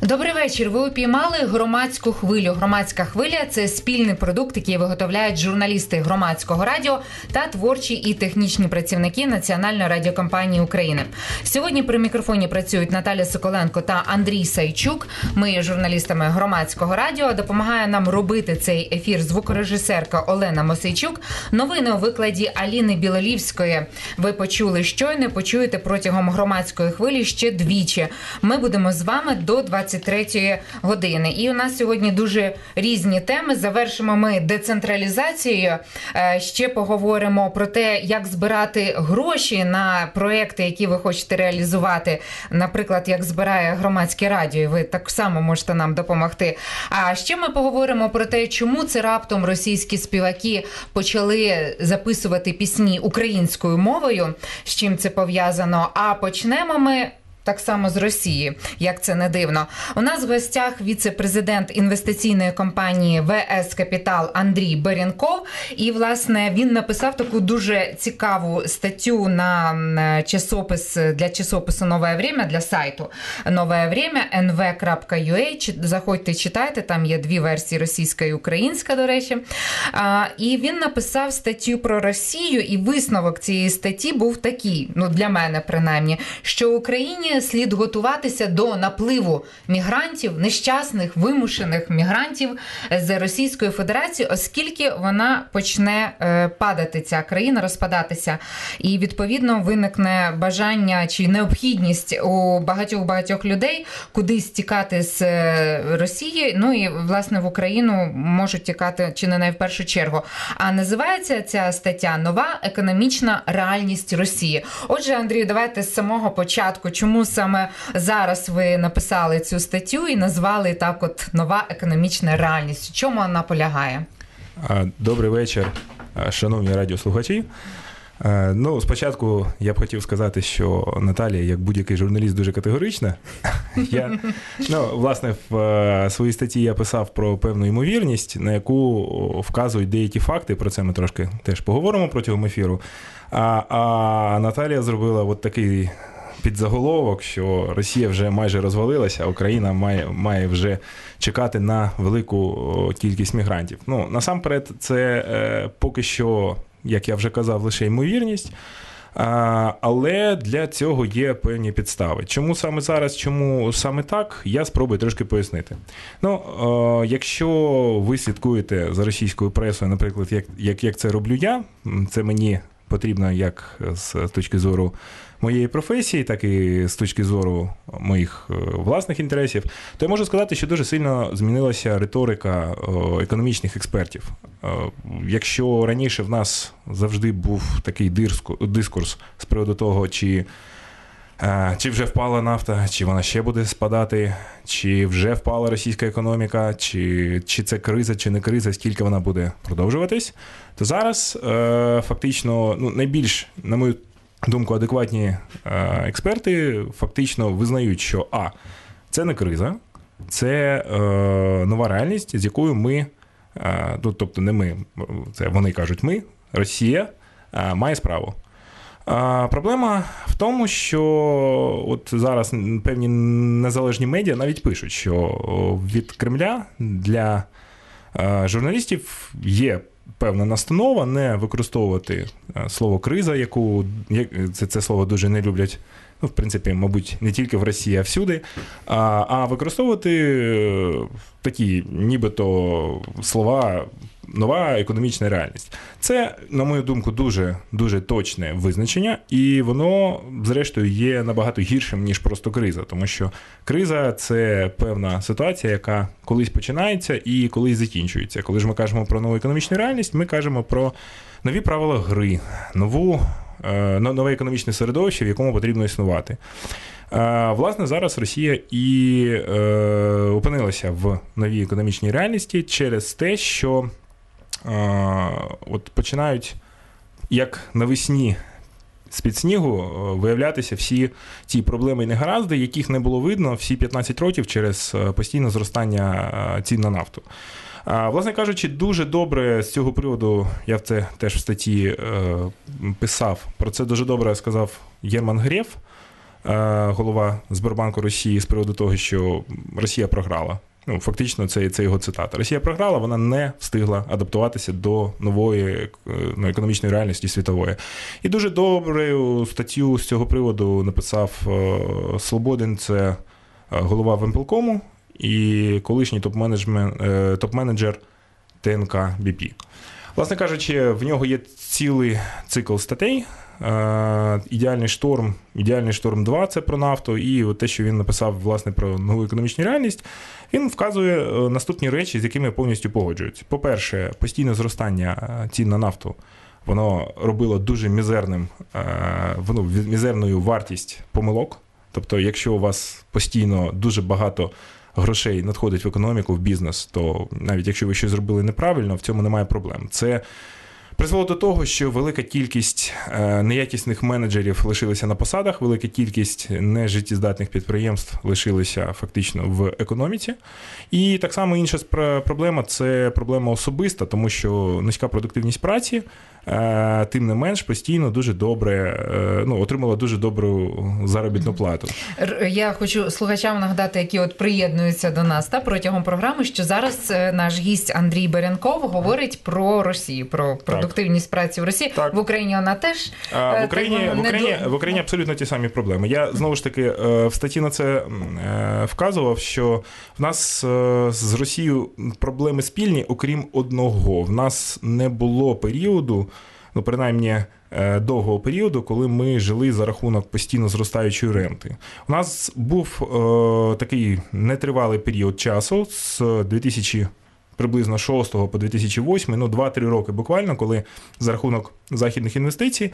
Добрий вечір. Ви упіймали громадську хвилю. Громадська хвиля – це спільний продукт, який виготовляють журналісти Громадського радіо та творчі і технічні працівники Національної радіокомпанії України. Сьогодні при мікрофоні працюють Наталя Соколенко та Андрій Сайчук. Ми є журналістами Громадського радіо. Допомагає нам робити цей ефір звукорежисерка Олена Мосейчук. Новини у викладі Аліни Білолівської ви почули щойно, почуєте протягом громадської хвилі ще двічі. Ми будемо з вами до 23-ї години. І у нас сьогодні дуже різні теми. Завершимо ми децентралізацією. Ще поговоримо про те, як збирати гроші на проекти, які ви хочете реалізувати. Наприклад, як збирає Громадське радіо. Ви так само можете нам допомогти. А ще ми поговоримо про те, чому це раптом російські співаки почали записувати пісні українською мовою, з чим це пов'язано. А почнемо ми так само з Росії, як це не дивно. У нас в гостях віце-президент інвестиційної компанії ВС Капітал Андрій Беренков. І, власне, він написав таку дуже цікаву статтю на часопис, для часопису «Нове время», для сайту «Нове время», nv.ua. Заходьте, читайте, там є дві версії, російська і українська, до речі. І він написав статтю про Росію, і висновок цієї статті був такий, для мене принаймні, що Україні слід готуватися до напливу мігрантів, нещасних, вимушених мігрантів з Російської Федерації, оскільки вона почне падати, ця країна, розпадатися. І, відповідно, виникне бажання чи необхідність у багатьох людей кудись тікати з Росії, і, власне, в Україну можуть тікати чи не в першу чергу. А називається ця стаття «Нова економічна реальність Росії». Отже, Андрію, давайте з самого початку, чому саме зараз ви написали цю статтю і назвали так от «Нова економічна реальність». В чому вона полягає? Добрий вечір, шановні радіослухачі. Спочатку я б хотів сказати, що Наталія, як будь-який журналіст, дуже категорична. Власне, в своїй статті я писав про певну ймовірність, на яку вказують деякі факти, про це ми трошки теж поговоримо протягом ефіру. А Наталія зробила от такий підзаголовок, що Росія вже майже розвалилася, а Україна має вже чекати на велику кількість мігрантів. Насамперед, це поки що, як я вже казав, лише ймовірність, але для цього є певні підстави. Чому саме зараз, чому саме так, я спробую трошки пояснити. Якщо ви слідкуєте за російською пресою, наприклад, як це роблю я, це мені потрібно як з точки зору моєї професії, так і з точки зору моїх власних інтересів, то я можу сказати, що дуже сильно змінилася риторика економічних експертів. Якщо раніше в нас завжди був такий дискурс з приводу того, чи вже впала нафта, чи вона ще буде спадати, чи вже впала російська економіка, чи це криза, чи не криза, скільки вона буде продовжуватись, то зараз фактично найбільш, на мою думку, адекватні експерти фактично визнають, що це не криза, це нова реальність, з якою ми, тобто не ми, це вони кажуть ми, Росія має справу. Проблема в тому, що от зараз певні незалежні медіа навіть пишуть, що від Кремля для журналістів є певна настанова не використовувати слово «криза», це слово дуже не люблять, в принципі, мабуть, не тільки в Росії, а всюди, а використовувати такі нібито слова «нова економічна реальність». Це, на мою думку, дуже, дуже точне визначення, і воно, зрештою, є набагато гіршим, ніж просто криза, тому що криза – це певна ситуація, яка колись починається і колись закінчується. Коли ж ми кажемо про нову економічну реальність, ми кажемо про нові правила гри, нове економічне середовище, в якому потрібно існувати. Власне, зараз Росія і опинилася в новій економічній реальності через те, що починають, як навесні з-під снігу, виявлятися всі ті проблеми і негаразди, яких не було видно всі 15 років через постійне зростання цін на нафту. Власне кажучи, дуже добре з цього приводу, я це теж в статті писав, про це дуже добре сказав Герман Греф, голова Сбербанку Росії, з приводу того, що Росія програла. Ну, фактично, це його цитата. Росія програла, вона не встигла адаптуватися до нової економічної реальності світової. І дуже добру статтю з цього приводу написав Слободин, це голова Вимпелкому і колишній топ-менеджер ТНК БП. Власне кажучи, в нього є цілий цикл статей. Ідеальний шторм 2 – це про нафту, і от те, що він написав, власне, про нову економічну реальність, він вказує наступні речі, з якими я повністю погоджуюсь. По-перше, постійне зростання цін на нафту, воно робило дуже мізерною вартість помилок. Тобто, якщо у вас постійно дуже багато грошей надходить в економіку, в бізнес, то навіть якщо ви щось зробили неправильно, в цьому немає проблем. Це призвело до того, що велика кількість неякісних менеджерів лишилися на посадах, велика кількість нежиттєздатних підприємств лишилися фактично в економіці. І так само інша проблема – це проблема особиста, тому що низька продуктивність праці, тим не менш, постійно дуже добре, отримала дуже добру заробітну плату. Я хочу слухачам нагадати, які от приєднуються до нас протягом програми, що зараз наш гість Андрій Беренков говорить про Росію, про продуктивність праці в Росії. Так. В Україні вона теж... В Україні абсолютно ті самі проблеми. Я, знову ж таки, в статті на це вказував, що в нас з Росією проблеми спільні, окрім одного. В нас не було періоду, принаймні довгого періоду, коли ми жили за рахунок постійно зростаючої ренти. У нас був такий нетривалий період часу з 2000 приблизно 6 по 2008, 2-3 роки буквально, коли за рахунок західних інвестицій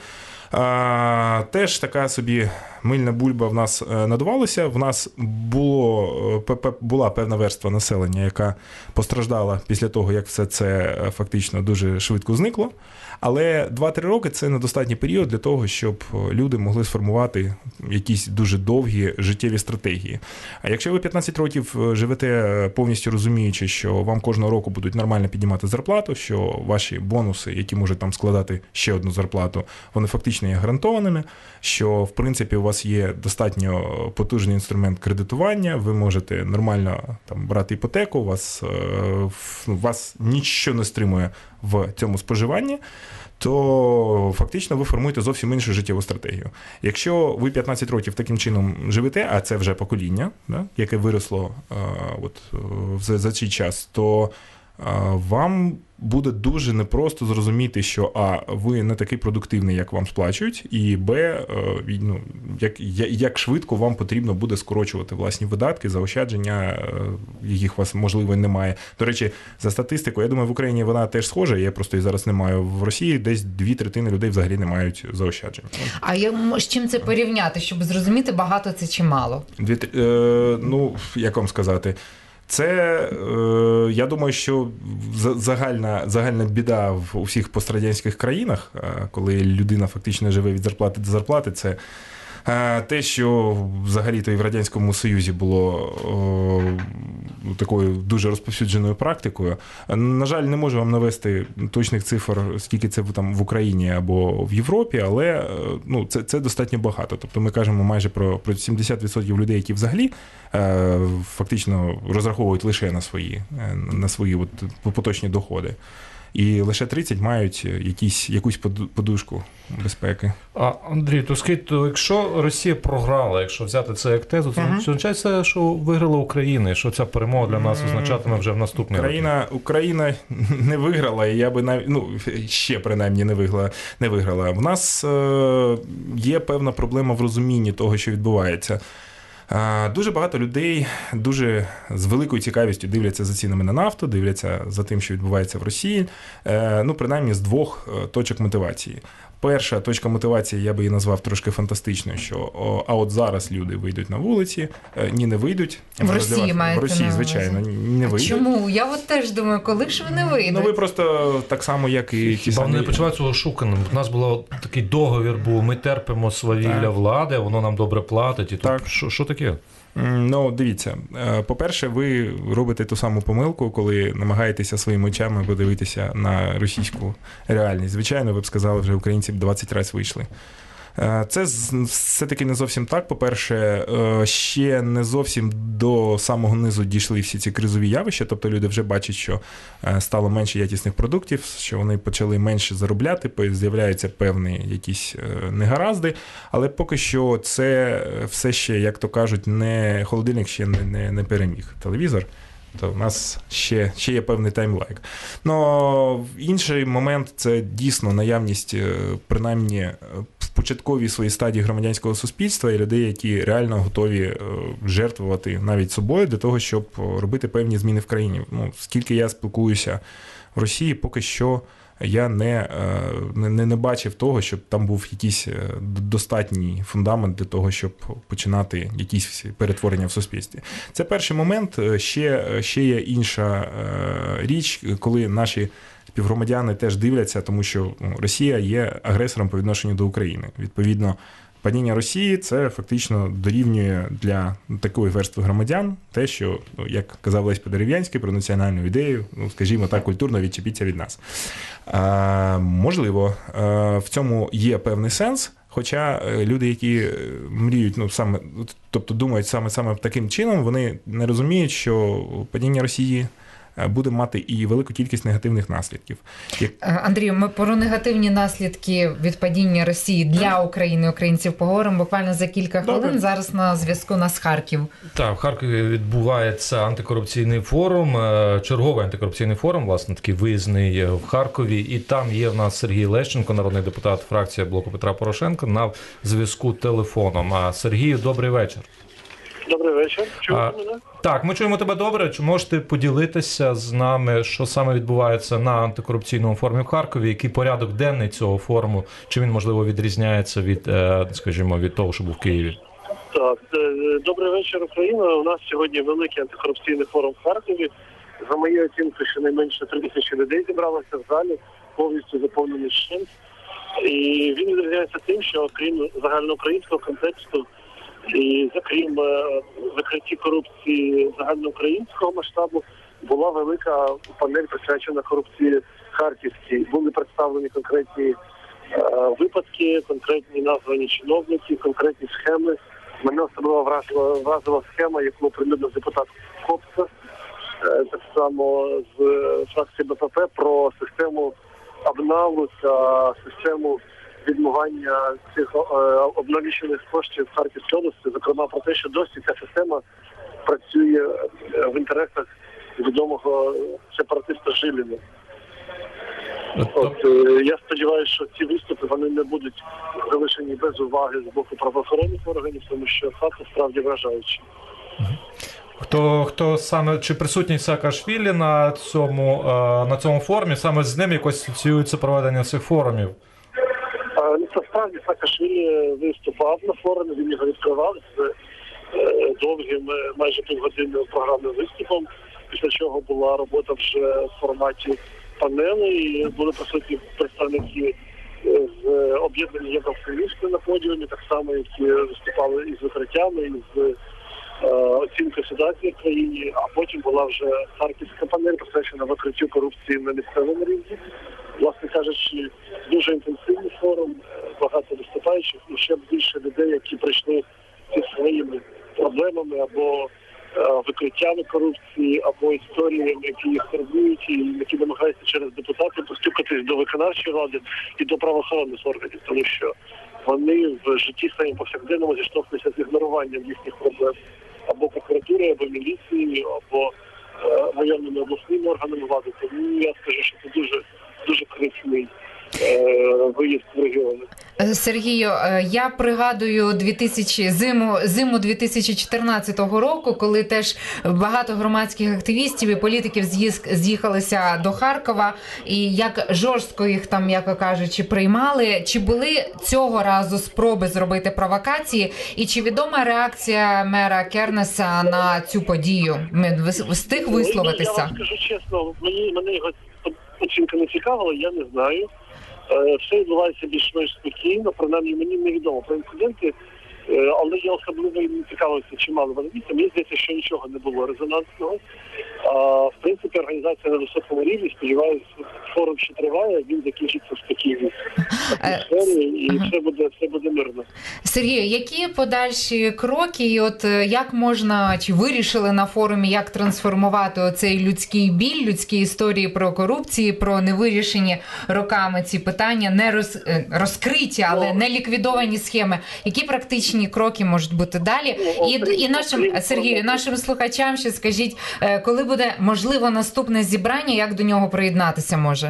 теж така собі мильна бульба в нас надувалася. В нас була певна верства населення, яка постраждала після того, як все це фактично дуже швидко зникло. Але 2-3 роки – це недостатній період для того, щоб люди могли сформувати якісь дуже довгі життєві стратегії. А якщо ви 15 років живете повністю розуміючи, що вам кожного року будуть нормально піднімати зарплату, що ваші бонуси, які можуть там складати ще одну зарплату, вони фактично є гарантованими, що, в принципі, у вас є достатньо потужний інструмент кредитування, ви можете нормально там брати іпотеку, вас нічого не стримує в цьому споживанні, то фактично ви формуєте зовсім іншу життєву стратегію. Якщо ви 15 років таким чином живете, а це вже покоління, яке виросло за цей час, то вам буде дуже непросто зрозуміти, що ви не такий продуктивний, як вам сплачують, і як швидко вам потрібно буде скорочувати власні видатки, заощадження, яких у вас, можливо, немає. До речі, за статистикою, я думаю, в Україні вона теж схожа, я просто її зараз не маю. В Росії десь 2/3 людей взагалі не мають заощаджень. А з чим це порівняти, щоб зрозуміти, багато це чи мало? Як вам сказати? Це, я думаю, що загальна біда в усіх пострадянських країнах, коли людина фактично живе від зарплати до зарплати, це те, що взагалі-то і в Радянському Союзі було такою дуже розповсюдженою практикою. На жаль, не можу вам навести точних цифр, скільки це там в Україні або в Європі, але це достатньо багато. Тобто ми кажемо майже про 70% людей, які взагалі фактично розраховують лише на свої поточні доходи. І лише 30 мають якусь подушку безпеки. Андрій, якщо Росія програла, якщо взяти це як тезу, це означає, що виграла Україна, і що ця перемога для нас означатиме вже в наступній році. Україна не виграла, і я би ще принаймні не виграла. В нас є певна проблема в розумінні того, що відбувається. Дуже багато людей дуже з великою цікавістю дивляться за цінами на нафту, дивляться за тим, що відбувається в Росії, принаймні з двох точок мотивації. Перша точка мотивації, я би її назвав трошки фантастичною, що от зараз люди вийдуть на вулиці, не вийдуть. В Росії маєте в Росії, звичайно, не вийдуть. Чому? Я теж думаю, коли ж вони вийдуть? Ви просто так само, як і ті самі... Вони не почуваються ошуканим. У нас був такий договір, ми терпимо свавілля влади, воно нам добре платить. І так. Що таке? Дивіться, по-перше, ви робите ту саму помилку, коли намагаєтеся своїми очами подивитися на російську реальність. Звичайно, ви б сказали, вже українці б 20 разів вийшли. Це все-таки не зовсім так. По-перше, ще не зовсім до самого низу дійшли всі ці кризові явища, тобто люди вже бачать, що стало менше якісних продуктів, що вони почали менше заробляти, з'являються певні якісь негаразди, але поки що це все ще, як то кажуть, холодильник ще не переміг телевізор. То в нас ще є певний таймлайк. Но інший момент – це дійсно наявність, принаймні, в початковій своїй стадії громадянського суспільства і людей, які реально готові жертвувати навіть собою для того, щоб робити певні зміни в країні. Скільки я спілкуюся в Росії, поки що я не бачив того, щоб там був якийсь достатній фундамент для того, щоб починати якісь перетворення в суспільстві. Це перший момент. Ще є інша річ, коли наші співгромадяни теж дивляться, тому що Росія є агресором по відношенню до України. Відповідно, падіння Росії – це фактично дорівнює для такої верстви громадян те, що, як казав Лесь Подерев'янський про національну ідею, скажімо так, культурно відчепіться від нас. Можливо, в цьому є певний сенс, хоча люди, які мріють, тобто думають саме таким чином, вони не розуміють, що падіння Росії буде мати і велику кількість негативних наслідків. Андрію, ми про негативні наслідки від падіння Росії для України, українців поговоримо буквально за кілька хвилин. Добре. Зараз на зв'язку нас Харків. Так, в Харкові відбувається антикорупційний форум, черговий антикорупційний форум, власне, такий виїзний в Харкові. І там є в нас Сергій Лещенко, народний депутат фракції Блоку Петра Порошенка, на зв'язку телефоном. Сергію, добрий вечір. Добрий вечір. Чуєте мене? Так, ми чуємо тебе добре. Чи можете поділитися з нами, що саме відбувається на антикорупційному форумі в Харкові? Який порядок денний цього форуму? Чи він, можливо, відрізняється від, скажімо, від того, що був в Києві? Так, добрий вечір, Україна. У нас сьогодні великий антикорупційний форум в Харкові. За моєю оцінкою, щонайменше 3000 людей зібралося в залі, повністю заповнений вщент. І він відрізняється тим, що окрім загальноукраїнського контексту, і, крім закритті корупції загальноукраїнського масштабу, була велика панель присвячена корупції харківській. Були представлені конкретні випадки, конкретні названі чиновники, конкретні схеми. Мене особливо вразила схема, яку оприлюднив депутат Копса, так само з фракції БПП, про систему обналу та систему відмивання цих обналічених коштів в Харківській області, зокрема про те, що досі ця система працює в інтересах відомого сепаратиста Жиліна. Я сподіваюся, що ці виступи вони не будуть залишені без уваги з боку правоохоронних органів, тому що факт справді вражаючий. Хто саме, чи присутній Саакашвілі на цьому форумі, саме з ним якось асоціюється проведення цих форумів? Насправді Саакашвілі виступав на форумі, він його відкривав з довгим, майже півгодинним програмним виступом, після чого була робота вже в форматі панели, і були присутні представники з об'єднання євроактивістів на подіумі, так само, які виступали із викриттями, із оцінкою ситуації в країні, а потім була вже харківська панель, присвячена викриттю корупції на місцевому рівні. Власне кажучи, дуже інтенсивний форум, багато виступаючих і ще більше людей, які прийшли зі своїми проблемами або викриттями корупції, або історіями, які їх турбують і які намагаються через депутатів постукатись до виконавчої влади і до правоохоронних органів, тому що вони в житті своєму повсякденному зіштовхнуться з ігноруванням їхніх проблем або прокуратури, або міліції, або районними обласними органами влади. Тому я скажу, що це дуже корисний виїзд в регіони. Сергію, я пригадую зиму 2014 року, коли теж багато громадських активістів і політиків з'їхалися до Харкова, і як жорстко їх там, м'яко кажучи, приймали. Чи були цього разу спроби зробити провокації? І чи відома реакція мера Кернеса на цю подію? Встиг висловитися? Я вам скажу чесно, мене його оцінка не цікавила, я не знаю. Все відбувається більш-менш спокійно, принаймні мені невідомо про інциденти, Але я особливо не цікавився, чи мали вони місце. Мені здається, що нічого не було резонансного. В принципі, організація на високому рівні, сподіваюся, форум ще триває, він закінчиться в спокійній атмосфері і все буде мирно. Сергію, які подальші кроки, і от як можна, чи вирішили на форумі, як трансформувати оцей людський біль, людські історії про корупцію, про невирішені роками ці питання, не розкриті, але не ліквідовані схеми. Які практичні кроки можуть бути далі? І нашим, Сергію, нашим слухачам ще скажіть, коли буде, можливо, наступне зібрання, як до нього приєднатися може?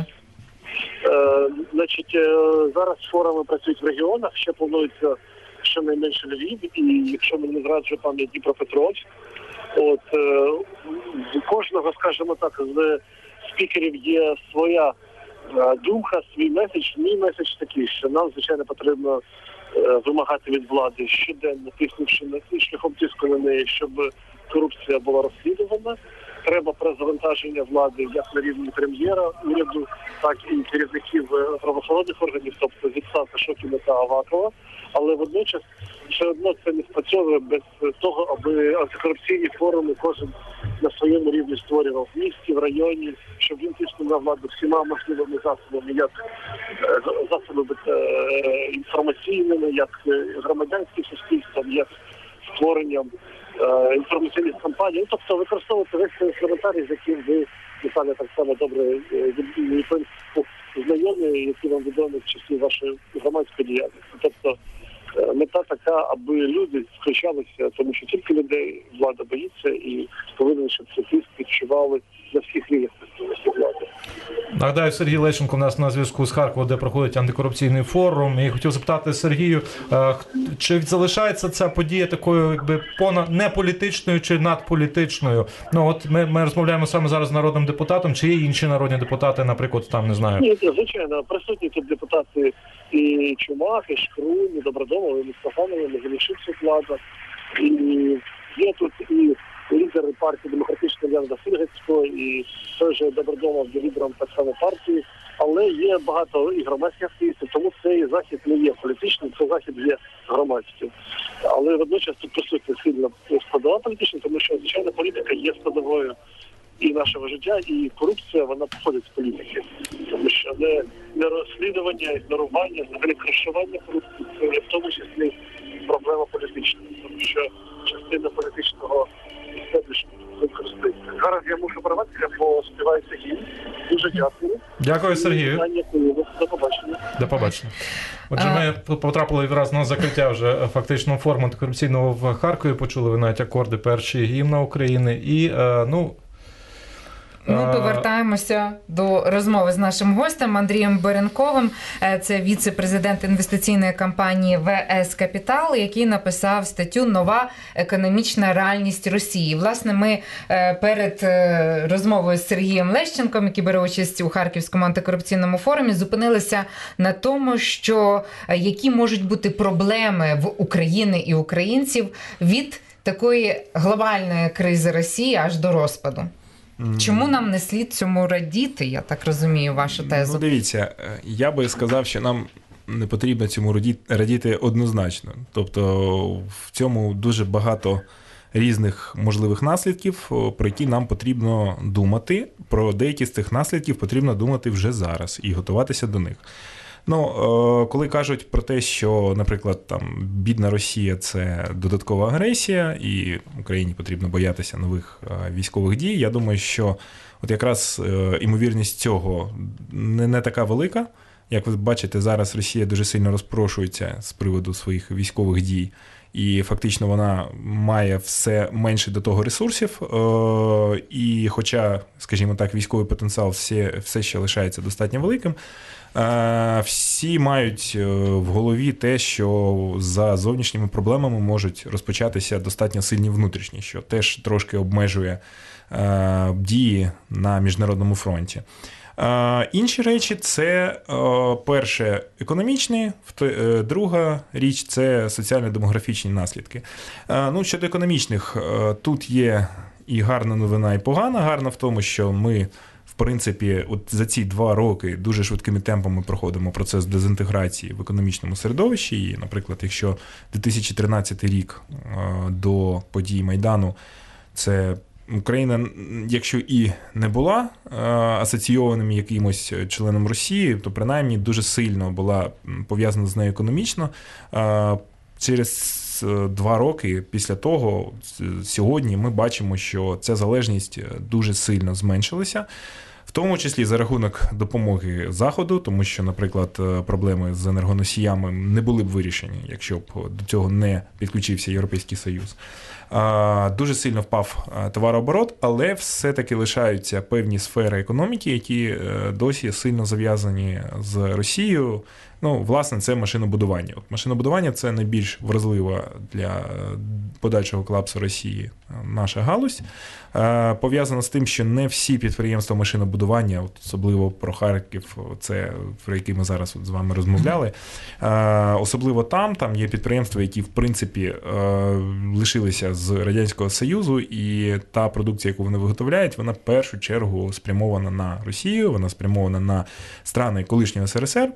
Значить, зараз форуми працюють в регіонах, ще планується щонайменше Львів, і якщо мені не зраджує пам'ять, Дніпропетровськ. От, у кожного, скажімо так, з спікерів є своя думка, свій меседж. Мій меседж такий, що нам, звичайно, потрібно вимагати від влади щоденно, шляхом тиску на неї, щоб корупція була розслідувана. Треба перезавантаження влади як на рівні прем'єра, уряду, так і керівників правоохоронних органів, тобто відставка Шокіна та Авакова. Але водночас все одно це не спрацьовує без того, аби антикорупційні форуми кожен на своєму рівні створював в місті, в районі, щоб він тиснув на владу всіма можливими засобами, як засобами інформаційними, як громадянським суспільством, як створенням інформаційних кампаній. Тобто використовувати весь цей інструментарій, з яким ви, Наталя, так само добре знайомі, які вам відомі в часі вашої громадської діяльності. Тобто мета така, аби люди включалися, тому що тільки людей влада боїться і повинен, щоб це тиск відчували на всіх рівнях влади. Нагадаю, Сергій Лещенко у нас на зв'язку з Харкова, де проходить антикорупційний форум. І хотів запитати Сергію, чи залишається ця подія такою, якби не політичною чи надполітичною? Ну от ми розмовляємо саме зараз з народним депутатом, чи є інші народні депутати, наприклад, там, не знаю. Ні, звичайно, присутні тут депутати і Чумак, і Шкрум, і Добродомов, і Мустафанов, і Мезелішевська влада. І є тут і лідери партії Демократичного Ляна Фільгецького, і той же Добродомов є лідером так само партії. Але є багато і громадських активістів, тому цей захід не є політичним, цей захід є громадським. Але водночас тут присутня сильна складова політична, тому що, звичайно, політика є складовою і нашого життя, і корупція, вона походить з політики. Тому що не розслідування, ігнорування, взагалі кришування корупції, це в тому числі проблема політична. Тому що частина політичного істеблішменту використовується. Зараз я мушу порватися, бо співається гімн. Дуже дякую. Дякую, Сергію. До побачення. До побачення. Отже, ми потрапили відразу на закриття вже фактично форуму антикорупційного в Харкові. Почули ви навіть акорди перші гімна України. І, ми повертаємося до розмови з нашим гостем Андрієм Беренковим. Це віце-президент інвестиційної компанії ВС Капітал, який написав статтю «Нова економічна реальність Росії». Власне, ми перед розмовою з Сергієм Лещенком, який бере участь у Харківському антикорупційному форумі, зупинилися на тому, що які можуть бути проблеми в України і українців від такої глобальної кризи Росії аж до розпаду. Чому нам не слід цьому радіти, я так розумію, вашу тезу? Ну, дивіться, я би сказав, що нам не потрібно цьому радіти однозначно. Тобто в цьому дуже багато різних можливих наслідків, про які нам потрібно думати. Про деякі з цих наслідків потрібно думати вже зараз і готуватися до них. Ну, коли кажуть про те, що, наприклад, там бідна Росія – це додаткова агресія, і Україні потрібно боятися нових військових дій, я думаю, що от якраз імовірність цього не така велика. Як ви бачите, зараз Росія дуже сильно розпрошується з приводу своїх військових дій, і фактично вона має все менше до того ресурсів, і хоча, скажімо так, військовий потенціал все ще лишається достатньо великим, всі мають в голові те, що за зовнішніми проблемами можуть розпочатися достатньо сильні внутрішні, що теж трошки обмежує дії на міжнародному фронті. Інші речі – це, перше, економічні, друга річ – це соціально-демографічні наслідки. Ну, щодо економічних, тут є і гарна новина, і погана. Гарна в тому, що ми, в принципі, от за ці 2 роки дуже швидкими темпами проходимо процес дезінтеграції в економічному середовищі. І, наприклад, якщо 2013 рік до подій Майдану, це Україна, якщо і не була асоційованим якимось членом Росії, то принаймні дуже сильно була пов'язана з нею економічно. Через 2 роки після того, сьогодні ми бачимо, що ця залежність дуже сильно зменшилася, в тому числі за рахунок допомоги Заходу, тому що, наприклад, проблеми з енергоносіями не були б вирішені, якщо б до цього не підключився Європейський Союз. Дуже сильно впав товарооборот, але все-таки лишаються певні сфери економіки, які досі сильно зав'язані з Росією. Ну, власне, це машинобудування. От машинобудування – це найбільш вразлива для подальшого колапсу Росії наша галузь. Пов'язано з тим, що не всі підприємства машинобудування, особливо про Харків, це про який ми зараз з вами розмовляли, особливо там є підприємства, які, в принципі, лишилися з Радянського Союзу, і та продукція, яку вони виготовляють, вона в першу чергу спрямована на Росію, вона спрямована на страни колишнього СРСР.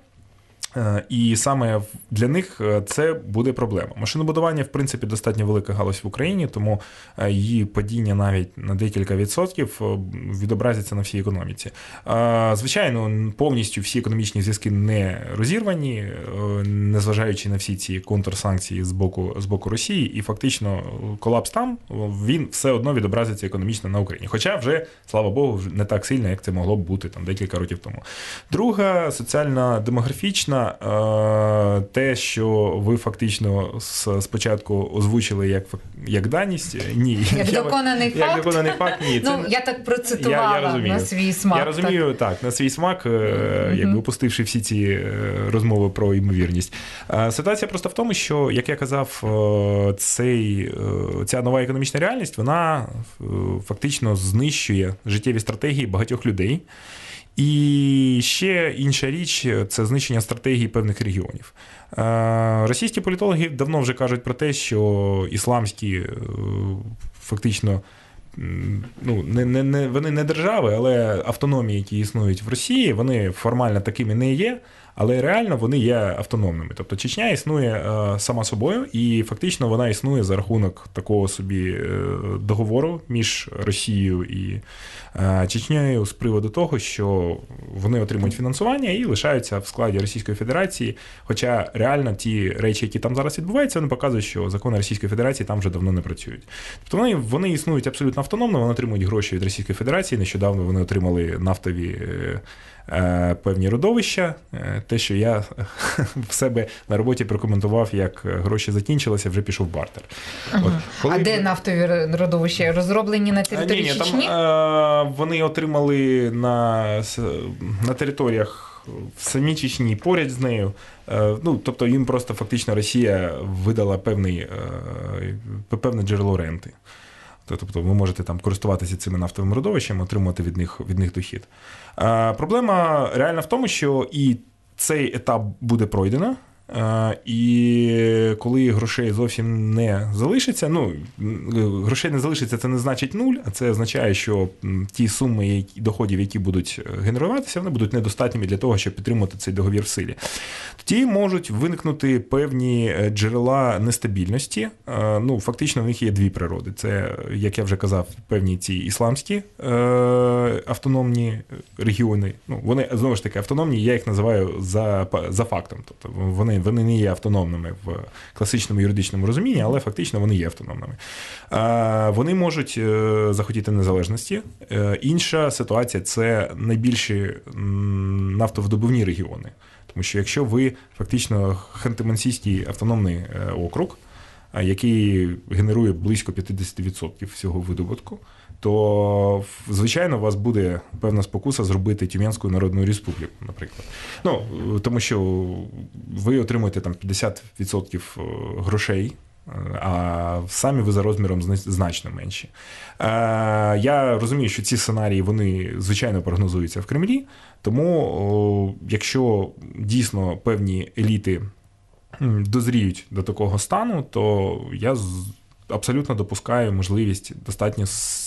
І саме для них це буде проблема. Машинобудування, в принципі, достатньо велика галузь в Україні, тому її падіння навіть на декілька відсотків відобразиться на всій економіці. Звичайно, повністю всі економічні зв'язки не розірвані, незважаючи на всі ці контрсанкції з боку Росії, і фактично колапс там, він все одно відобразиться економічно на Україні. Хоча вже, слава Богу, не так сильно, як це могло б бути там декілька років тому. Друга, соціально-демографічна, те, що ви фактично спочатку озвучили як даність, ні. Як доконаний факт? Як доконаний факт, ні. Ну, я так процитувала на свій смак. Я розумію, так, на свій смак, якби опустивши всі ці розмови про ймовірність. Ситуація просто в тому, що, як я казав, ця нова економічна реальність, вона фактично знищує життєві стратегії багатьох людей. І ще інша річ – це знищення стратегії певних регіонів. Російські політологи давно вже кажуть про те, що ісламські фактично, ну, вони не держави, але автономії, які існують в Росії, вони формально такими не є, але реально вони є автономними. Тобто Чечня існує сама собою, і фактично вона існує за рахунок такого собі договору між Росією і Чечнею з приводу того, що вони отримують фінансування і лишаються в складі Російської Федерації, хоча реально ті речі, які там зараз відбуваються, вони показують, що закони Російської Федерації там вже давно не працюють. Тобто вони існують абсолютно автономно, вони отримують гроші від Російської Федерації, нещодавно вони отримали нафтові певні родовища, те, що я в себе на роботі прокоментував, як гроші закінчилися, вже пішов бартер. От, коли... А де нафтові родовища? Розроблені на території Чечні? Там вони отримали на територіях в самій Чечні, поряд з нею. Ну, тобто їм просто фактично Росія видала певне джерело ренти. Тобто ви можете там користуватися цими нафтовими родовищами, отримувати від них дохід. Проблема реально в тому, що і цей етап буде пройдено, і коли грошей зовсім не залишиться, ну, грошей не залишиться, це не значить нуль, а це означає, що ті суми доходів, які будуть генеруватися, вони будуть недостатніми для того, щоб підтримувати цей договір в силі. Тоді можуть виникнути певні джерела нестабільності. Ну, фактично, в них є 2 природи. Це, як я вже казав, певні ці ісламські автономні регіони. Ну, вони, знову ж таки, автономні, я їх називаю за фактом. Тобто вони не є автономними в класичному юридичному розумінні, але фактично вони є автономними. Вони можуть захотіти незалежності. Інша ситуація – це найбільші нафтовидобувні регіони. Тому що якщо ви фактично Ханти-Мансійський автономний округ, який генерує близько 50% всього видобутку, то, звичайно, у вас буде певна спокуса зробити Тюменську Народну Республіку, наприклад. Ну, тому що ви отримуєте там 50% грошей, а самі ви за розміром значно менші. Я розумію, що ці сценарії, вони, звичайно, прогнозуються в Кремлі, тому якщо дійсно певні еліти дозріють до такого стану, то я абсолютно допускаю можливість достатньо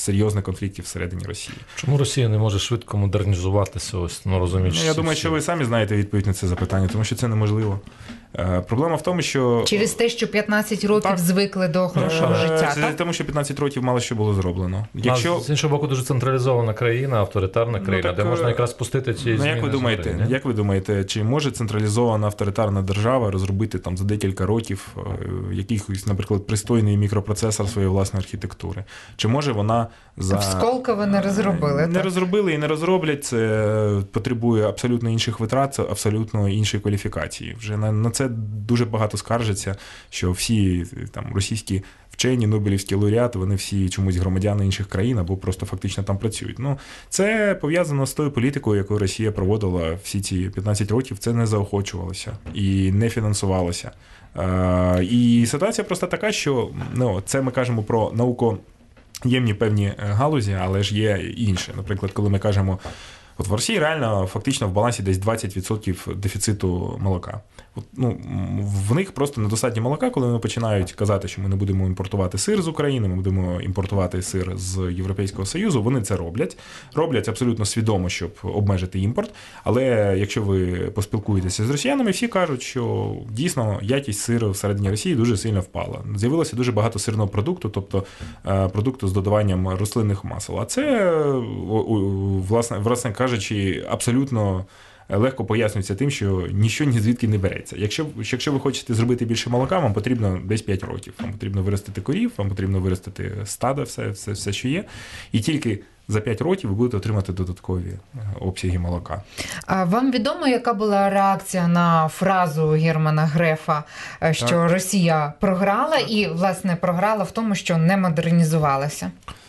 серйозних конфліктів всередині Росії. Чому Росія не може швидко модернізуватися, розуміючи? Я думаю, що ви самі знаєте відповідь на це запитання, тому що це неможливо. Проблема в тому, що... Через те, що 15 років звикли до хорошого життя, це так? тому, що 15 років мало що було зроблено. З іншого боку, дуже централізована країна, авторитарна країна, де можна якраз пустити ці зміни. Як ви думаєте, чи може централізована авторитарна держава розробити там за декілька років якийсь, наприклад, пристойний мікропроцесор своєї власної архітектури? Чи може вона В Сколково не розробили. Не розробили і не розроблять. Це потребує абсолютно інших витрат, абсолютно іншої кваліфікації. Вже на це дуже багато скаржаться, що всі там російські вчені, нобелівські лауреати, вони всі чомусь громадяни інших країн або просто фактично там працюють. Ну, це пов'язано з тою політикою, яку Росія проводила всі ці 15 років. Це не заохочувалося і не фінансувалося. І ситуація просто така, що це ми кажемо про наукоємні певні галузі, але ж є інше. Наприклад, коли ми кажемо, от в Росії реально фактично в балансі десь 20% дефіциту молока. В них просто недостатньо молока, коли вони починають казати, що ми не будемо імпортувати сир з України, ми будемо імпортувати сир з Європейського Союзу. Вони це роблять. Роблять абсолютно свідомо, щоб обмежити імпорт. Але якщо ви поспілкуєтеся з росіянами, всі кажуть, що дійсно якість сиру всередині Росії дуже сильно впала. З'явилося дуже багато сирного продукту, тобто продукту з додаванням рослинних масел. А це, власне кажучи, абсолютно легко пояснюється тим, що нічого ні звідки не береться. Якщо ви хочете зробити більше молока, вам потрібно десь 5 років. Вам потрібно виростити корів, вам потрібно виростити стадо, все, що є. І тільки за 5 років ви будете отримати додаткові обсяги молока. А вам відомо, яка була реакція на фразу Германа Грефа, що Росія програла і, власне, програла в тому, що не модернізувалася?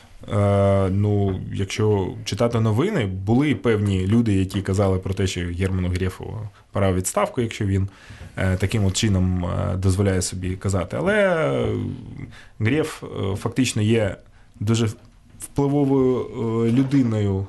Якщо читати новини, були певні люди, які казали про те, що Герману Грефу пора в відставку, якщо він таким от чином дозволяє собі казати. Але Греф фактично є дуже впливовою людиною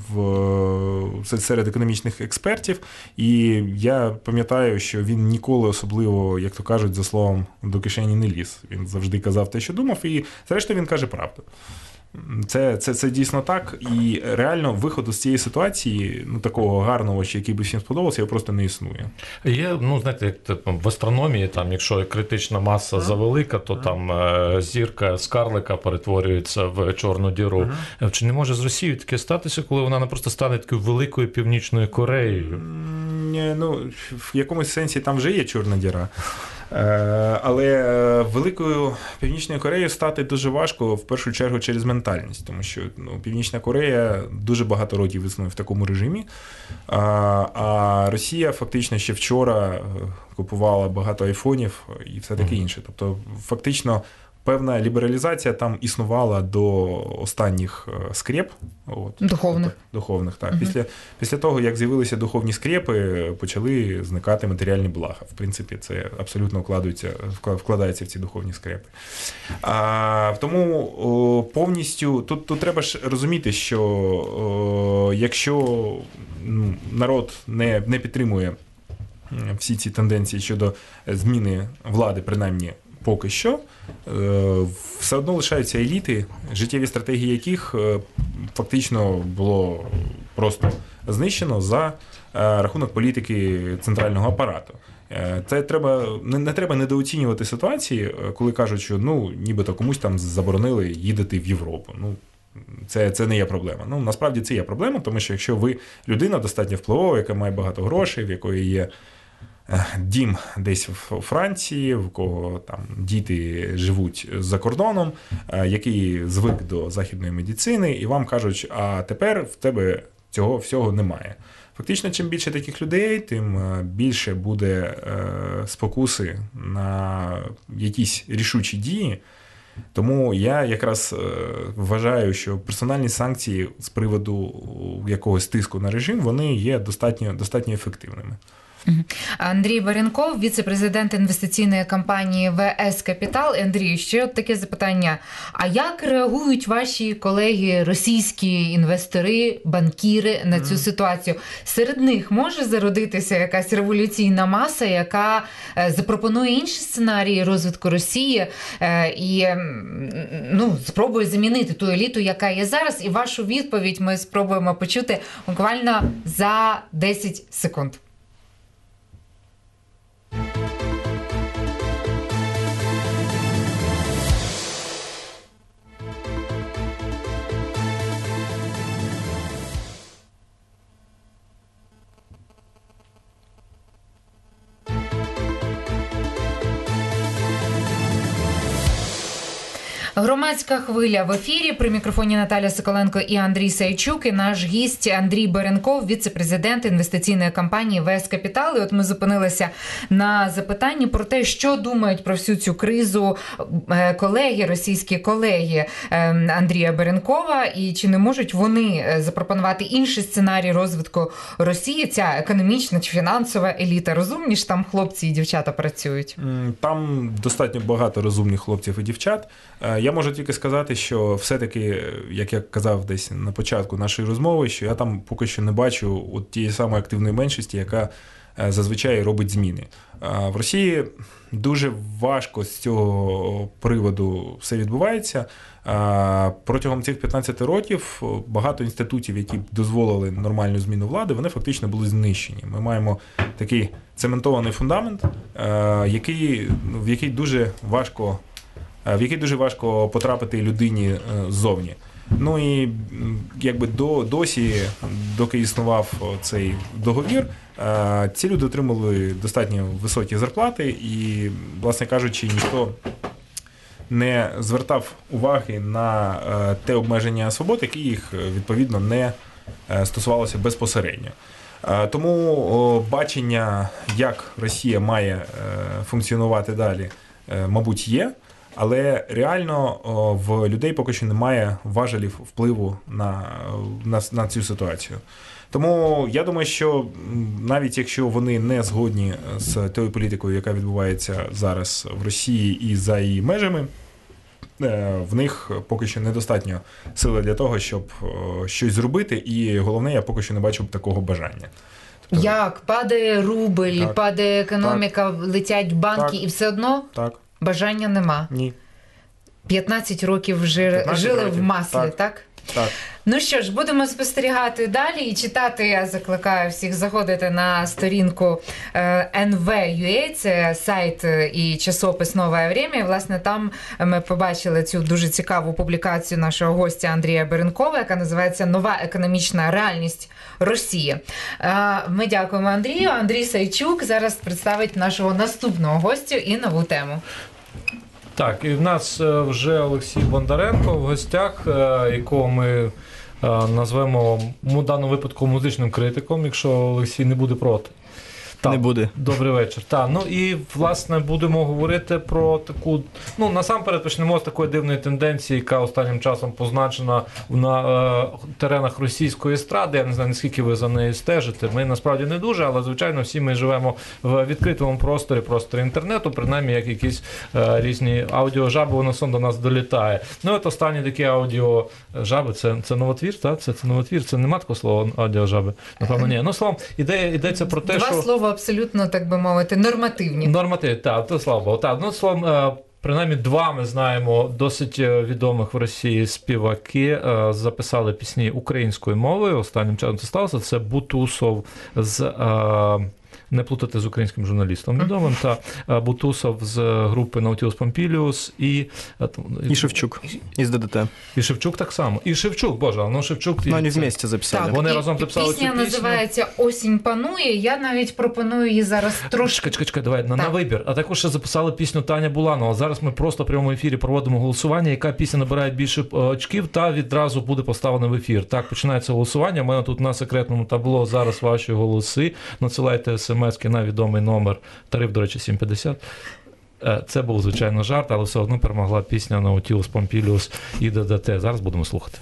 серед економічних експертів, і я пам'ятаю, що він ніколи особливо, як то кажуть, за словом, до кишені не ліз. Він завжди казав те, що думав, і зрештою він каже правду. Це дійсно так, і реально виходу з цієї ситуації, такого гарного, який би всім сподобався, його просто не існує. Є, знаєте, як в астрономії, якщо критична маса завелика, то там зірка з карлика перетворюється в чорну діру. Чи не може з Росією таке статися, коли вона не просто стане такою великою Північною Кореєю? В якомусь сенсі там вже є чорна діра. Але великою Північною Кореєю стати дуже важко, в першу чергу, через ментальність, тому що Північна Корея дуже багато років існує в такому режимі, а Росія фактично ще вчора купувала багато айфонів і все таке інше. Тобто, фактично, певна лібералізація там існувала до останніх скреп. Духовних, так. Після того, як з'явилися духовні скрепи, почали зникати матеріальні блага. В принципі, це абсолютно вкладається в ці духовні скрепи. Тому повністю, тут треба ж розуміти, що якщо народ не підтримує всі ці тенденції щодо зміни влади, принаймні, поки що, все одно лишаються еліти, життєві стратегії яких фактично було просто знищено за рахунок політики центрального апарату. Це не треба недооцінювати ситуації, коли кажуть, що нібито комусь там заборонили їдати в Європу. Це не є проблема. Насправді це є проблема, тому що якщо ви людина достатньо впливова, яка має багато грошей, в якої є дім десь в Франції, в кого там діти живуть за кордоном, який звик до західної медицини, і вам кажуть, а тепер в тебе цього всього немає. Фактично, чим більше таких людей, тим більше буде спокуси на якісь рішучі дії. Тому я якраз вважаю, що персональні санкції з приводу якогось тиску на режим, вони є достатньо ефективними. Андрій Баренков, віце-президент інвестиційної компанії ВС Капітал. Андрій, ще от таке запитання. А як реагують ваші колеги, російські інвестори, банкіри на цю ситуацію? Серед них може зародитися якась революційна маса, яка запропонує інші сценарії розвитку Росії і спробує замінити ту еліту, яка є зараз? І вашу відповідь ми спробуємо почути буквально за 10 секунд. Громадська хвиля в ефірі. При мікрофоні Наталя Соколенко і Андрій Сайчук. І наш гість Андрій Баренков, віце-президент інвестиційної компанії ВС Капітал. І от ми зупинилися на запитанні про те, що думають про всю цю кризу колеги, російські колеги Андрія Баренкова, і чи не можуть вони запропонувати інший сценарій розвитку Росії, ця економічна чи фінансова еліта. Розумні ж там хлопці і дівчата працюють? Там достатньо багато розумних хлопців і дівчат. Я можу тільки сказати, що все-таки, як я казав десь на початку нашої розмови, що я там поки що не бачу от тієї самої активної меншості, яка зазвичай робить зміни. В Росії дуже важко з цього приводу все відбувається. Протягом цих 15 років багато інститутів, які дозволили нормальну зміну влади, вони фактично були знищені. Ми маємо такий цементований фундамент, в який дуже важко потрапити людині ззовні. Ну і якби досі, доки існував цей договір, ці люди отримали достатньо високі зарплати і, власне кажучи, ніхто не звертав уваги на те обмеження свобод, які їх, відповідно, не стосувалося безпосередньо. Тому бачення, як Росія має функціонувати далі, мабуть, є. Але реально в людей поки що немає важелів впливу на цю ситуацію. Тому я думаю, що навіть якщо вони не згодні з тою політикою, яка відбувається зараз в Росії і за її межами, в них поки що недостатньо сили для того, щоб щось зробити, і головне, я поки що не бачу такого бажання. Як? Падає рубль, так, падає економіка, так, летять банки, так, і все одно? Так. Бажання нема? Ні. 15 років жили в маслі, так? Так. Ну що ж, будемо спостерігати далі і читати. Я закликаю всіх заходити на сторінку NV.ua, це сайт і часопис «Нове время». І, власне, там ми побачили цю дуже цікаву публікацію нашого гостя Андрія Баренкова, яка називається «Нова економічна реальність Росії». Ми дякуємо Андрію. Андрій Сайчук зараз представить нашого наступного гостя і нову тему. Так, і в нас вже Олексій Бондаренко в гостях, якого ми назвемо в даному випадку музичним критиком, якщо Олексій не буде проти. Не буде. Добрий вечір. Ну і, власне, будемо говорити про таку, насамперед почнемо з такої дивної тенденції, яка останнім часом позначена на теренах російської естради. Я не знаю, наскільки ви за нею стежите. Ми, насправді, не дуже, але, звичайно, всі ми живемо в відкритому просторі інтернету, принаймні, як якісь різні аудіожаби, воно сон до нас долітає. Ну, от останні такі аудіожаби, це новотвір, так? Це новотвір, це нема такого слова аудіожаби? Напевно, ні. Ну, словом, йдеться про те, що... Два слова абсолютно, так би мовити, нормативні. Нормативні, так, то слава Богу. Так, словом, принаймні два ми знаємо досить відомих в Росії співаки записали пісні українською мовою. Останнім часом це сталося. Це Бутусов з... Не плутати з українським журналістом відомим, та Бутусов з групи Наутілус Помпіліус і Шевчук із ДДТ. І Шевчук так само. І Шевчук, боже, Шевчук... Вони вместе записали. Так, вони разом записали цю пісню. Пісня називається «Осінь панує». Я навіть пропоную її зараз трошки... Чекай, давай, на вибір. А також ще записали пісню Таня Буланова. Зараз ми просто в прямому ефірі проводимо голосування, яка пісня набирає більше очків, та відразу буде поставлена в ефір. Так, починається голосування. У мене тут на секретному табло зараз ваші голоси. Надсилайте смс-ки на відомий номер. Тариф, до речі, 7,50. Це був, звичайно, жарт, але все одно перемогла пісня Наутілус Помпіліус і ДДТ. Зараз будемо слухати.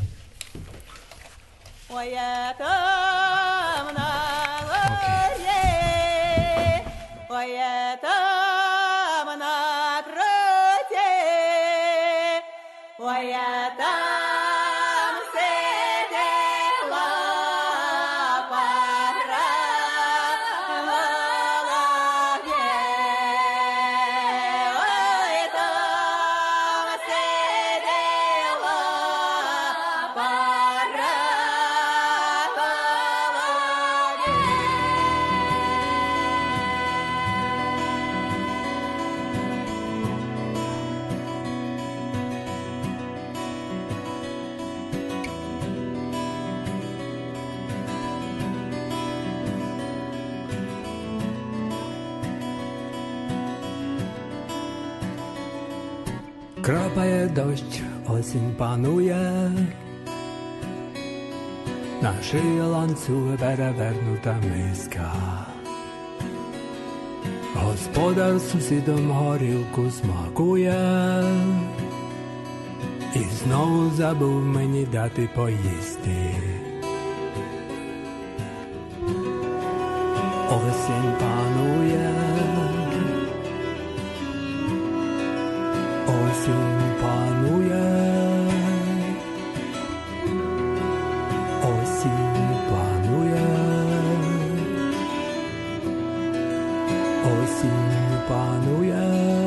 ой, я там сиділа, погравала є. Ой, там сиділа, погравала є. Крапає дощ, осінь панує, на шиї ланцюги перевернута миска. Господар сусідом горілку смакує, і знову забув мені дати поїсти. Осінь панує, осінь панує, осінь панує, осінь панує.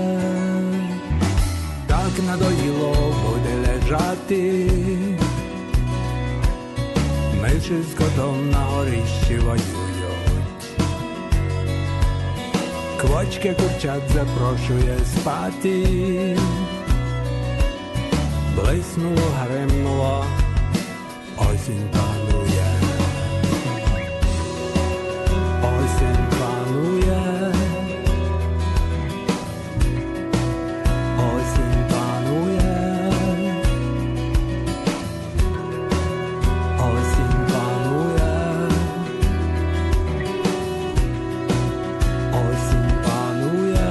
Так надоїло буде лежати, миші з котом на горищі воюють. Квочки курчат запрошує спати, блиснуло, гримнуло, осінь панує, осінь панує, осінь панує, осінь панує, осінь панує.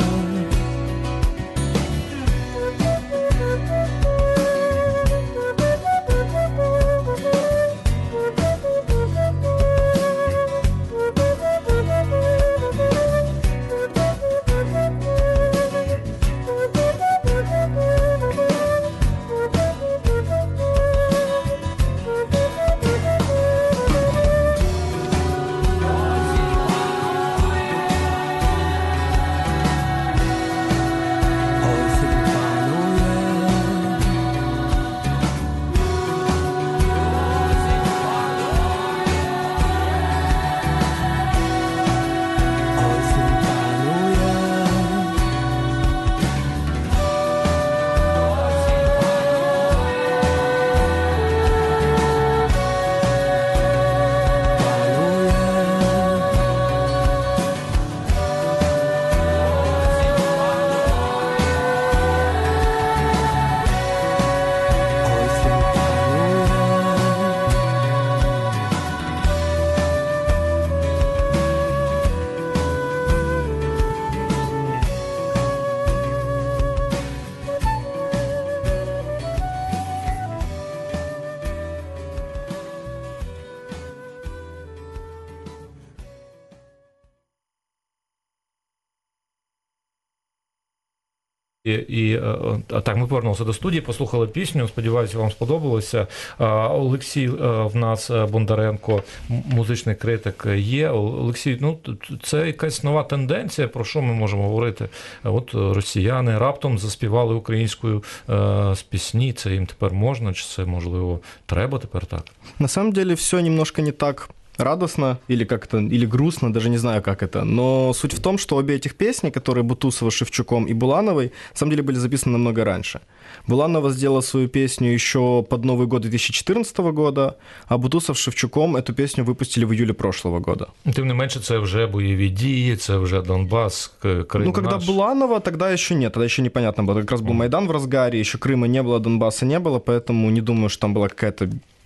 Так, ми повернулися до студії, послухали пісню, сподіваюся, вам сподобалося. Олексій в нас Бондаренко, музичний критик, є. Олексій, ну, це якась нова тенденція, про що ми можемо говорити? От росіяни раптом заспівали українською з пісні, це їм тепер можна, чи це, можливо, треба тепер так? На самом деле все немножко не так радостно или как-то, или грустно, даже не знаю, как это. Но суть в том, что обе этих песни, которые Бутусова, Шевчуком и Булановой, на самом деле были записаны намного раньше. Буланова сделала свою песню еще под Новый год 2014 года, а Бутусов с Шевчуком эту песню выпустили в июле прошлого года. Тем не меньше, це вже бойові дії, це вже Донбасс, Крым. Ну, когда Буланова, тогда еще нет, тогда еще непонятно было. Как раз был Майдан в разгаре, еще Крыма не было, Донбасса не было, поэтому не думаю, что там была какая-то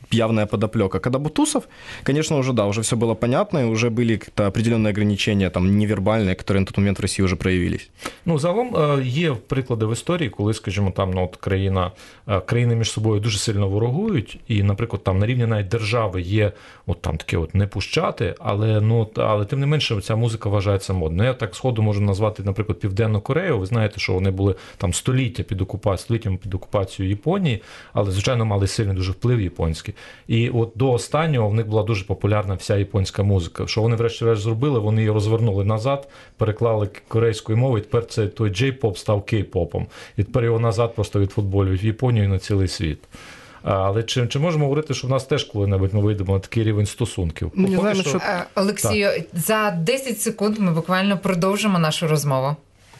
явная подоплека. Когда Бутусов, конечно, уже да, уже все было понятно, и уже были какие-то определенные ограничения там невербальные, которые на тот момент в Росії вже проявились. Ну, загалом є приклади в історії, коли, скажімо, там от країни між собою дуже сильно ворогують, і, наприклад, там на рівні навіть держави є от там таке от не пущати, але тим не менше ця музика вважається модною. Я так сходу можу назвати, наприклад, Південну Корею. Ви знаєте, що вони були там століттями під окупацією Японії, але, звичайно, мали сильний дуже вплив японський. І от до останнього в них була дуже популярна вся японська музика. Що вони врешті-решт зробили? Вони її розвернули назад, переклали корейською мовою, і тепер той джей-поп став кей-попом. І тепер його назад просто відфутболюють в Японію і на цілий світ. Але чи можемо говорити, що в нас теж коли-небудь ми вийдемо на такий рівень стосунків? Не знаю, що... Олексію, за 10 секунд ми буквально продовжимо нашу розмову.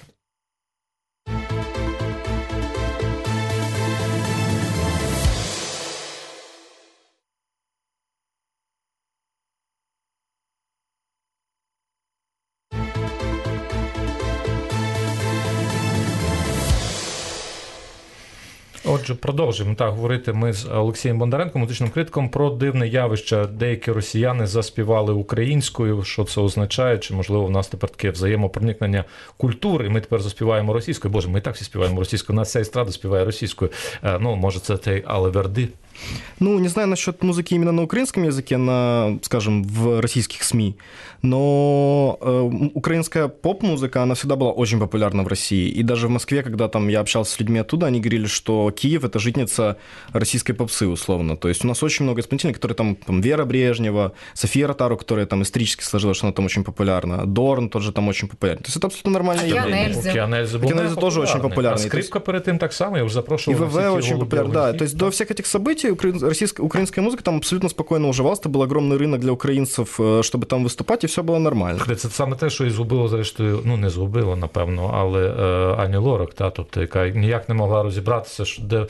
Отже, продовжуємо говорити ми з Олексієм Бондаренком, музичним критиком, про дивне явище. Деякі росіяни заспівали українською. Що це означає? Чи, можливо, в нас тепер таке взаємопроникнення культури, і ми тепер заспіваємо російською? Боже, ми і так всі співаємо російською, у нас вся естрада співає російською. Ну, може, це той Але Верди? Ну, не знаю насчет музыки именно на украинском языке, скажем, в российских СМИ, но украинская поп-музыка, она всегда была очень популярна в России. И даже в Москве, когда там я общался с людьми оттуда, они говорили, что Киев – это житница российской попсы, условно. То есть у нас очень много исполнителей, которые там Вера Брежнева, София Ротару, которая там исторически сложилась, что она там очень популярна, Дорн тоже там очень популярен. То есть это абсолютно нормальное явление. Океан Ельзи тоже очень популярный. А скрипка перед тем так само, я уже запрошивал. И ВВ очень популярный, да. То есть до всех этих событий украинская музыка там абсолютно спокойно уживалась, это был огромный рынок для українців, щоб там виступати, і все було нормально. Це саме те, що і згубило, зрештою, ну не згубило, напевно, але Ані Лорак, тобто, яка ніяк не могла розібратися, де,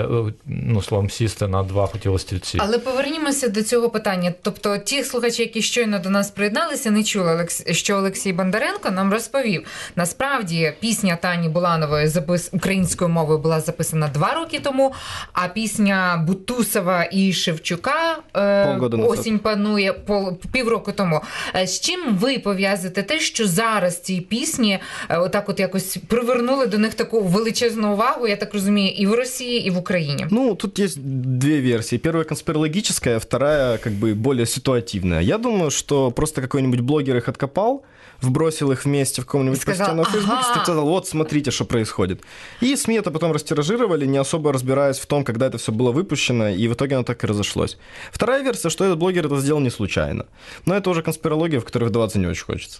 ну, словом, сісти на два хотіли стільці. Але повернімося до цього питання. Тобто ті слухачі, які щойно до нас приєдналися, не чули, що Олексій Бондаренко нам розповів. Насправді, пісня Тані Буланової українською мовою була записана 2 роки тому, а пісня Бутусова і Шевчука «Осінь панує» півроку тому. З чим ви пов'язуєте те, що зараз ці пісні отак от якось привернули до них таку величезну увагу, я так розумію, і в Росії, і в Україні? Ну, тут есть 2 версии. Первая конспирологическая, вторая как бы более ситуативная. Я думаю, что просто какой-нибудь блогер их откопал, вбросил их вместе в каком-нибудь посте на Фейсбуке, сказал, вот, смотрите, что происходит. И СМИ это потом растиражировали, не особо разбираясь в том, когда это все было выпущено, и в итоге оно так и разошлось. Вторая версия, что этот блогер это сделал не случайно. Но это уже конспирология, в которую вдаваться не очень хочется.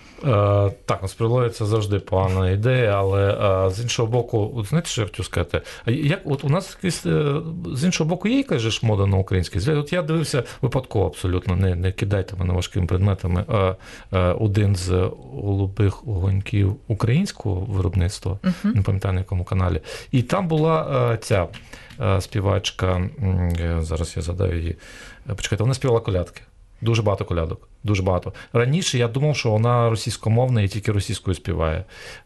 Так, конспірологія – це завжди погана ідея, але з іншого боку, от знаєте, що я хотів сказати? Як, от у нас з іншого боку є якась ж мода на український? От я дивився випадково абсолютно, не кидайте мене важкими предметами, один з голубих огоньків українського виробництва, не пам'ятаю на якому каналі, і там була ця співачка, зараз я згадаю її, почекайте, вона співала колядки. Дуже багато колядок, дуже багато. Раніше я думав, що вона російськомовна і тільки російською співає.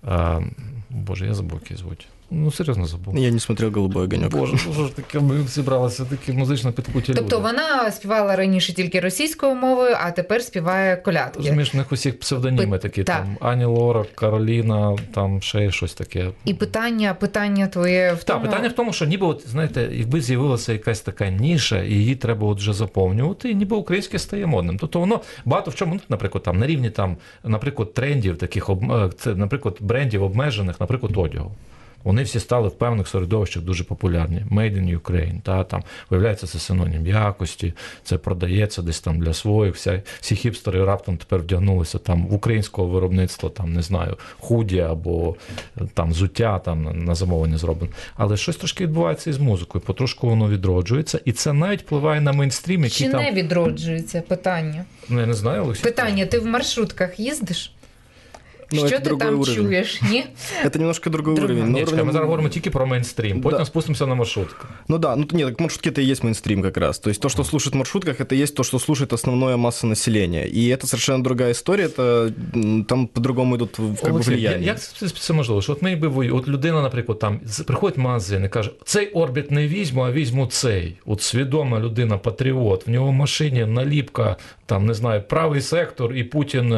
Боже, я забув, як її звуть. Ну, серйозно забув. Я не смотрел «Голубой огонек». Боже, таке ми зібралися, такі музично підкуті люди. Тобто вона співала раніше тільки російською мовою, а тепер співає колядки. Розумієш, в них усіх псевдоніми такі, там Ані Лорак, Кароліна, там ще щось таке. І питання твоє в тому... Так, питання в тому, що ніби, от, знаєте, якби з'явилася якась така ніша, і її треба от вже заповнювати, і ніби українське стає модним. Тобто воно багато в чому, наприклад, там на рівні там, наприклад, трендів таких, наприклад, брендів обмежених, наприклад, одягу. Вони всі стали в певних середовищах дуже популярні. Made in Ukraine, там, виявляється, це синонім якості, це продається десь там для своїх. Всі хіпстери раптом тепер вдягнулися там в українського виробництва, там, не знаю, худі або там взуття там на замовлення зроблено. Але щось трошки відбувається із музикою, потрошку воно відроджується, і це навіть впливає на мейнстрім, який Чи там... не відроджується? Питання. Ну, я не знаю, Олексій. Питання, ти в маршрутках їздиш? Ну, Що це ти другий там уровень. чуєш? Ні? Это немножко другой Другой. уровень. Ні, Но чекай, ми уровень- зараз говоримо тільки про мейнстрім, потім Да. спустимося на маршрутку. Ну да, ну нет, так маршрутки это и есть мейнстрим как раз. То есть то, что слушают в маршрутках, это и есть то, что слушает основная масса населения. И это совершенно другая история, это там по-другому идут как бы Олексій, влияние. як це можливо? Що от ми якби от людина, наприклад, там приходить в магазин і каже, цей орбіт не візьму, а візьму цей. От свідома людина, патріот, в нього в машині наліпка, там, не знаю, правий сектор і Путін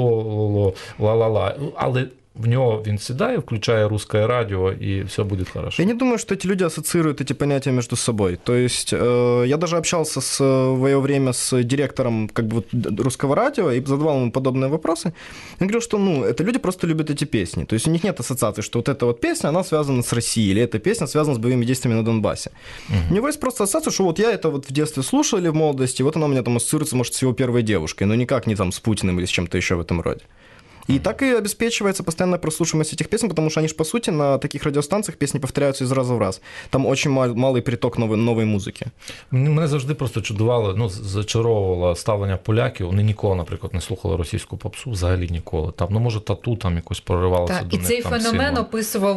ла-ла-ла. Але в нього він сідає, включає русське радіо, і все буде хорошо. Я не думаю, что эти люди ассоциируют эти понятия между собой. То есть я даже общался в свое время с директором как бы, вот, русского радио и задавал ему подобные вопросы. Я говорил, что это люди просто любят эти песни. То есть у них нет ассоциации, что вот эта вот песня, она связана с Россией, или эта песня связана с боевыми действиями на Донбассе. У него есть просто ассоциация, что вот я это вот в детстве слушал или в молодости, вот она у меня там ассоциируется, может, с его первой девушкой, но никак не там с Путиным или с чем-то еще в этом роде. И так и обеспечивается постоянная прослушиваемость этих песен, потому что они же, по сути, на таких радиостанциях песни повторяются из раза в раз. Там очень малый приток новой музыки. Мене завжди просто чудувало, зачаровувало ставлення поляків. Вони ніколи, наприклад, не слухали російську попсу, взагалі ніколи. Там, може, тату там якось проривалося Так, до і них. цей там феномен сильно. описував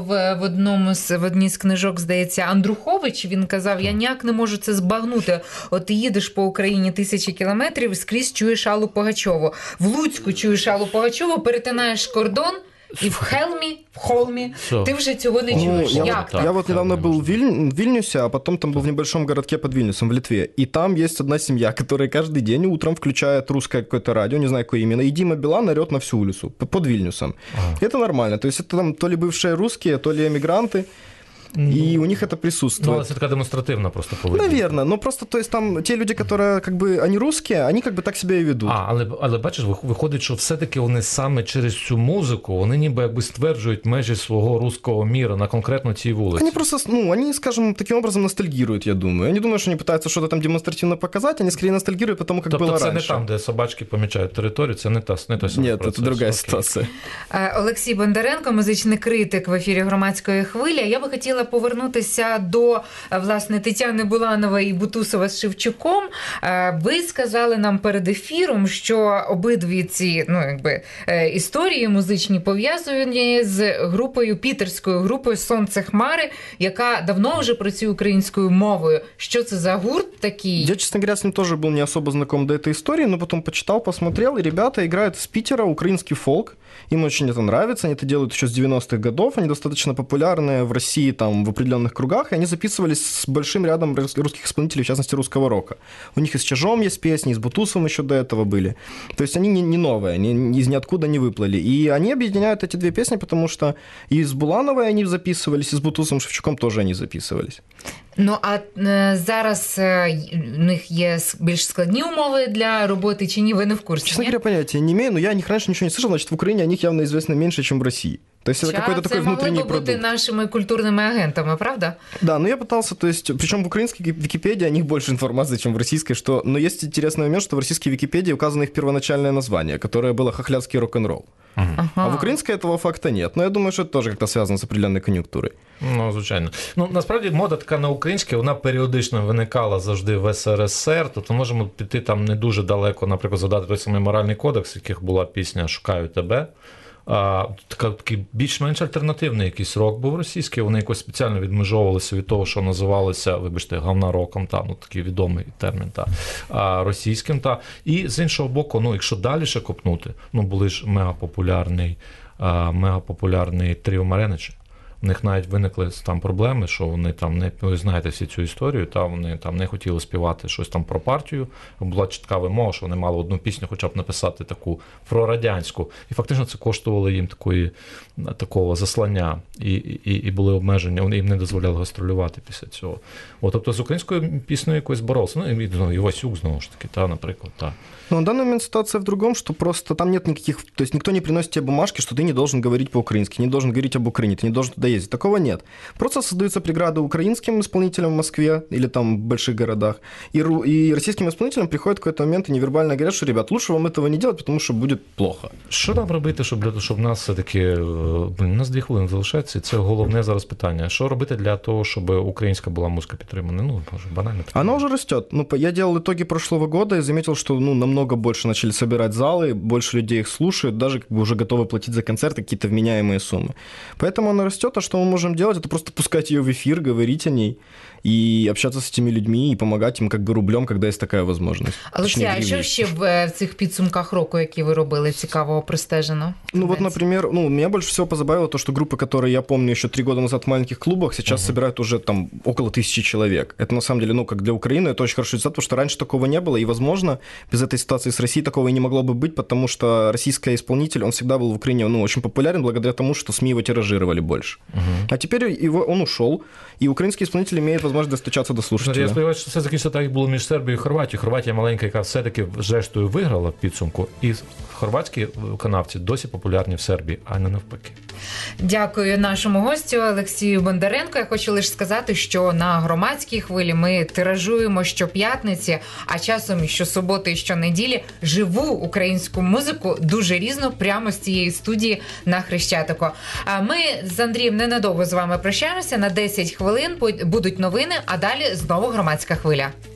в одній з книжок, здається, Андрухович. Він казав, я ніяк не можу це збагнути. От ти їдеш по Україні тисячі кілометрів і скрізь чуєш Аллу Пугачову. В Луцьку чуєш Аллу Пугачову, перетинаєш кордон, і в Холмі Все. ти вже цього не чуєш. я, Як? так? я вот недавно так, был в Вильнюсе, а потом там был в небольшом городке под Вильнюсом, в Литве. И там есть одна семья, которая каждый день утром включает русское какое-то радио, не знаю, какое именно, и Дима Билан орет на всю улицу, под Вильнюсом. Это нормально. То есть это там то ли бывшие русские, то ли эмигранты. И у них это Ну, присутствует. але це така демонстративна просто поведінка. Наверное, но просто, то есть там те люди, которые как бы, они русские, они как бы так себя и ведут. Але бачиш, виходить, що все-таки вони саме через цю музику, вони ніби якби стверджують межі свого руського міра на конкретно цій вулиці. Они просто, они, скажем, таким образом ностальгируют, я думаю. Я не думаю, что они пытаются что-то там демонстративно показать, они скорее ностальгируют по тому, как Тобто было це раньше. не там, де собачки помічають територію, це не той самий Нет, процес. это другая Окей. ситуация. Олексій Бондаренко, музичний критик в ефірі «Громадської хвилі». Я би хотіла повернутися до, власне, Тетяни Буланової і Бутусова з Шевчуком. Ви сказали нам перед ефіром, що обидві ці історії музичні пов'язані з групою, пітерською групою «Сонце Хмари», яка давно вже працює українською мовою. Що це за гурт такий? Я, честно говоря, с ним тоже был не особо знаком до этой истории, но потом почитал, посмотрел, и ребята играют из Питера украинский фолк. Им очень это нравится, они это делают еще с 90-х годов, они достаточно популярны в России там, в определенных кругах, и они записывались с большим рядом русских исполнителей, в частности, русского рока. У них и с Чижом есть песни, и с Бутусовым еще до этого были. То есть они не новые, они из ниоткуда не выплыли. И они объединяют эти две песни, потому что и с Булановой они записывались, и с Бутусовым, Шевчуком тоже они записывались. Ну, а зараз у них є більш складні умови для роботи чи ні? Ви не в курсі? Честно ні? говоря, понятия не имею, но я о них раньше ничего не слышал, значит, в Украине о них явно известно меньше, чем в России. То есть это какой-то такой внутренний Це могло би бути продукт. нашими культурними агентами, правда? Да, но я пытался, то есть, причем в украинской Википедии о них больше информации, чем в российской, что... Но есть интересный момент, что в российской Википедии указано их первоначальное название, которое было «Хохлядский рок-н-ролл». Ага. А в украинской этого факта нет. Но я думаю, что это тоже как-то связано с определенной конъюнктурой. Ну, звичайно. Ну, насправді, мода така на українське, вона періодично виникала завжди в СРСР, тобто можемо піти там не дуже далеко, наприклад, згадати той самий моральний кодекс, в яких була пісня «Шукаю тебе». Такий більш-менш альтернативний якийсь рок був російський, вони якось спеціально відмежовувалися від того, що називалося, вибачте, говнороком, такий відомий термін, російським. І з іншого боку, якщо далі ще копнути, були ж мегапопулярний Тріо Мареничі. У них навіть виникли там проблеми, що вони там не, ви знаєте всю цю історію, вони там не хотіли співати щось там про партію. Була чітка вимога, що вони мали одну пісню хоча б написати таку прорадянську. І фактично це коштувало їм такого заслання. І були обмеження, вони їм не дозволяли гастролювати після цього. Тобто з українською піснею якось боровся. І Васюк, знову ж таки, наприклад. Но на данный момент ситуация в другом, что просто там нет никаких... То есть никто не приносит тебе бумажки, что ты не должен говорить по-украински, не должен говорить об Украине, ты не должен туда туда ездить. Такого нет. Просто создаются преграды украинским исполнителям в Москве или там в больших городах, и российским исполнителям приходит в какой-то момент и невербально говорят, что, ребят, лучше вам этого не делать, потому что будет плохо. Що нам робити, щоб нас все-таки... у нас 2 хвилини залишається, і це головне зараз питання. Що робити для того, щоб українська була музика підтримана? Ну, може, банально. Она уже растет. Ну, я делал итоги прошлого года и заметил, что намного больше начали собирать залы, больше людей их слушают, даже уже готовы платить за концерты какие-то вменяемые суммы. Поэтому она растет, а что мы можем делать? Это просто пускать ее в эфир, говорить о ней и общаться с этими людьми и помогать им рублем, когда есть такая возможность. Олексій, а що ще в цих підсумках року, які ви робили, цікавого простежено? Например, меня больше всего позабавило то, что группы, которые я помню еще 3 года назад в маленьких клубах, сейчас собирают уже там около 1000 человек. Это на самом деле, как для Украины, это очень хороший результат, потому что раньше такого не было, и, возможно, без этой ситуации с Россией такого и не могло бы быть, потому что российский исполнитель, он всегда был в Украине, очень популярен благодаря тому, что СМИ его тиражировали больше. А теперь он ушел, и украинский исполнитель имеет возможность достучаться до слушателя. Я сподіваюся, що це закінчиться так, як було між Сербією і Хорватією. Хорватія маленька, яка все-таки зрештою виграла в підсумку, і хорватські виконавці досі популярні в Сербії, а не навпаки. Дякую нашому гостю Олексію Бондаренку. Я хочу лише сказати, що на громадській хвилі ми тиражуємо щоп'ятниці, а часом і щосуботи, і щонеділі живу українську музику дуже різну прямо з цієї студії на Хрещатику. А ми з Андрієм ненадовго з вами прощаємося. На 10 хвилин будуть новини, а далі знову громадська хвиля.